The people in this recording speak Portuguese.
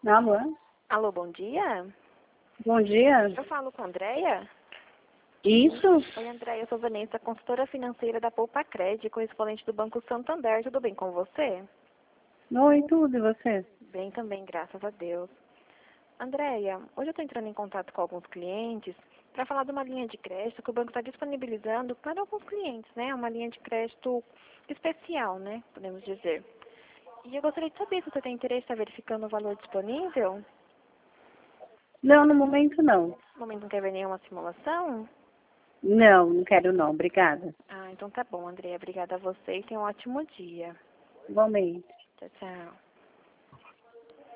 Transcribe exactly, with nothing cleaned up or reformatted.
Alô? Alô, bom dia. Bom dia. Eu falo com a Andréia. Isso? Oi, Andréia, eu sou Vanessa, consultora financeira da Poupa Cred, correspondente do Banco Santander. Tudo bem com você? Oi, tudo, e você? Bem também, graças a Deus. Andréia, hoje eu estou entrando em contato com alguns clientes para falar de uma linha de crédito que o banco está disponibilizando para alguns clientes, né? Uma linha de crédito especial, né? Podemos dizer. E eu gostaria de saber se você tem interesse em estar verificando o valor disponível. Não, no momento não. No momento não quer ver nenhuma simulação? Não, não quero não, obrigada. Ah, então tá bom, Andréia. Obrigada a você e tenha um ótimo dia. Igualmente. Tchau, tchau.